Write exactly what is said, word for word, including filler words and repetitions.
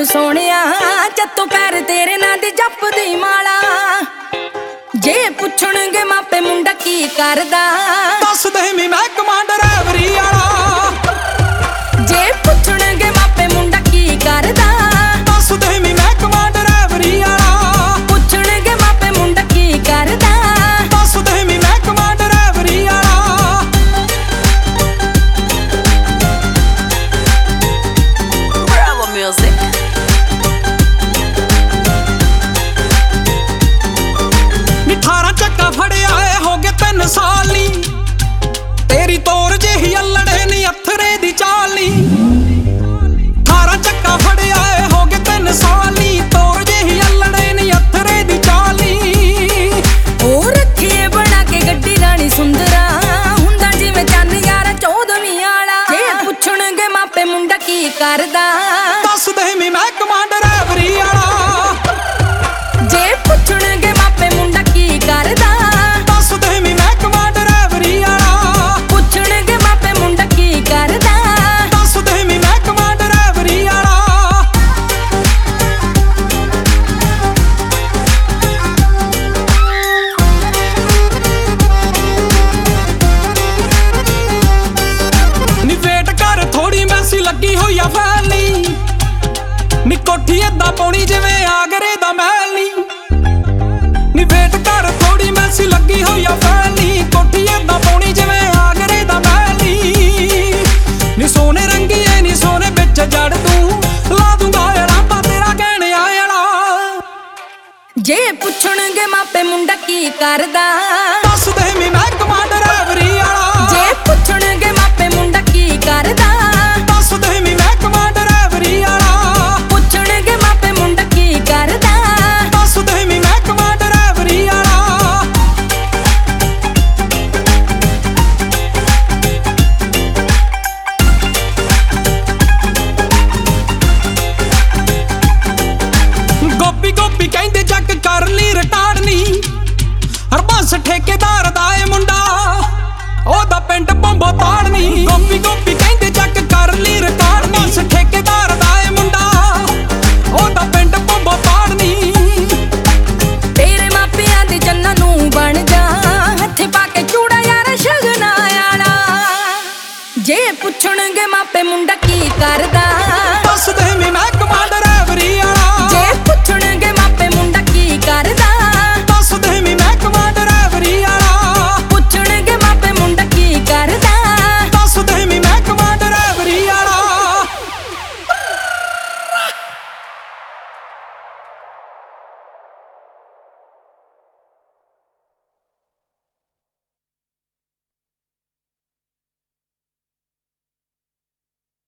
ਸੋਹਣਿਆ ਜੱਤੋਂ ਪੈਰ ਤੇਰੇ ਨਾਂ ਦੀ ਜਪਦੀ ਮਾਲਾ। ਜੇ ਪੁੱਛਣਗੇ ਮਾਪੇ ਮੁੰਡਾ ਕੀ ਕਰਦਾ, ਦੱਸ ਦੇਵੀਂ ਮੈਂ ਕਮਾਂਡਰ ਐਵਰੀ ਵਾਲਾ। ਜੇ ਪੁੱਛਣਗੇ ਮਾਪੇ ਮੁੰਡਾ ਕੀ ਕਰਦਾ, ਦੱਸ ਦੇਵੀਂ ਮੈਂ ਕਮਾਂਡਰ ਐਵਰੀ ਵਾਲਾ। ਪੁੱਛਣਗੇ ਮਾਪੇ ਮੁੰਡਾ ਕੀ ਕਰਦਾ, ਦੱਸ ਦੇਵੀਂ ਮੈਂ ਕਮਾਂਡਰ ਐਵਰੀ ਵਾਲਾ। Bravo Music। ਅਠਾਰਾਂ ਚੱਕਾ ਫੜਿਆ ਏ ਹੋ ਗਏ ਤਿੰਨ ਸਾਲ ਨੀ, ਤੇਰੀ ਤੋਰ ਜਿਹੀ ਅਲੜੇ ਨੀ ਅਥਰੇ ਦੀ ਚਾਲ ਨੀ। ਅਠਾਰਾਂ ਚੱਕਾ ਫੜਿਆ ਏ ਹੋ ਗਏ ਤਿੰਨ ਸਾਲ ਨੀ, ਤੋਰ ਜਿਹੀ ਅਲੜੇ ਨੀ ਅਥਰੇ ਦੀ ਚਾਲ ਨੀ। ਉਹ ਰੱਖੀਏ ਬਣਾ ਕੇ ਗੱਡੀ ਰਾਣੀ ਸੁੰਦਰਾ, ਹੁੰਦਾ ਜਿਵੇਂ ਚੰਨ ਯਾਰਾ ਚੌਦਵੀਂ ਵਾਲਾ। ਜੇ ਪੁੱਛਣਗੇ ਮਾਪੇ ਮੁੰਡਾ ਕੀ ਕਰਦਾ, ਦੱਸ ਦੇਵੀਂ ਮੈਂ ਕਮਾਂਡਰ ਐਵਰੀ ਵਾਲਾ। ਜੇ ਪੁੱਛਣਗੇ ਮਾਪੇ ਮੁੰਡਾ ਕੀ ਕਰਦਾ, ਦੱਸ ਦੇਵੀਂ ਮੈਂ ਕਮਾਂਡਰ ਐਵਰੀ ਵਾਲਾ। ਪੁੱਛਣਗੇ ਮਾਪੇ ਮੁੰਡਾ ਕੀ ਕਰਦਾ, ਦੱਸ ਦੇਵੀਂ ਮੈਂ ਕਮਾਂਡਰ ਐਵਰੀ ਵਾਲਾ। ਨੀ ਵੇਟ ਕਰ ਥੋੜੀ ਮੈਸੀ ਲੱਗੀ ਹੋਈ ਆ ਫੈਲ ਨੀ, ਨੀ ਕੋਠੀ ਏਦਾਂ ਪਾਉਣੀ ਜਿਵੇਂ ਆਗਰੇ ਦਾ ਮਹਿਲ ਨੀ। ਨੀ ਵੇਟ ਕਰ ਥੋੜੀ ਮੈਸੀ ਲੱਗੀ ਹੋਈ ਆ ਫੈਲ ਨੀ, ਕੋਠੀ ਏਦਾਂ ਪਾਉਣੀ ਜਿਵੇਂ ਆਗਰੇ ਦਾ ਮਹਿਲ ਨੀ। ਨੀ ਸੋਨੇ ਰੰਗੀਏ ਨੀ ਸੋਨੇ ਵਿੱਚ ਜੜ ਤੂੰ, ਲਾ ਦੂੰਗਾ ਲਾਂਬਾ ਤੇਰਾ ਕਹਿਣੇ ਆਇਲਾ। ਜੇ ਪੁੱਛਣਗੇ ਮਾਪੇ ਮੁੰਡਾ ਕੀ ਕਰਦਾ, ਦੱਸ ਦੇਵੀਂ ਮੈਂ ਕਮਾਂਡਰ ਐਵਰੀ ਵਾਲਾ। ਜੇ ਪੁੱਛਣਗੇ ਮਾਪੇ ਮੁੰਡਾ ਕੀ ਕਰਦਾ, ਦੱਸ ਦੇਵੀਂ ਮੈਂ ਕਮਾਂਡਰ ਐਵਰੀ ਵਾਲਾ। ਪੁੱਛਣਗੇ ਮਾਪੇ ਮੁੰਡਾ ਕੀ ਕਰਦਾ, ਦੱਸ ਦੇਵੀਂ ਮੈਂ ਕਮਾਂਡਰ ਐਵਰੀ ਵਾਲਾ। ਗੋਪੀ ਗੋਪੀ ਕਹਿੰਦੇ ਚੱਕ ਕਰ ਲਈ ਰਟਾੜਨੀ, ਹਰਬੰਸ ਠੇਕੇਦਾਰ ਦਾ ਏ ਮੁੰਡਾ, ਉਹਦਾ ਪਿੰਡ ਬੰਬੋ ਤਾੜਨੀ। ਗੋਪੀ ਗੋਪੀ ਕਹਿੰਦੇ ਚੱਕ ਕਰ ਲਈ ਰਟਾੜਨੀ, ਹਰਬੰਸ ਠੇਕੇਦਾਰ ਦਾ ਏ ਮੁੰਡਾ, ਉਹਦਾ ਪਿੰਡ ਬੰਬੋ ਤਾੜਨੀ। ਤੇਰੇ ਮਾਪਿਆਂ ਦੇ ਜੰਨਾਂ ਨੂੰ ਬਣ ਜਾ, ਹੱਥੇ ਪਾ ਕੇ ਚੂੜਾ ਯਾਰ ਸ਼ਗਨਾ ਵਾਲਾ। ਜੇ ਪੁੱਛਣਗੇ ਮਾਪੇ ਮੁੰਡਾ ਕੀ ਕਰਦਾ, ਦੱਸ ਦੇਵੀਂ ਮੈਂ ਕਮਾਂਡਰ ਐਵਰੀ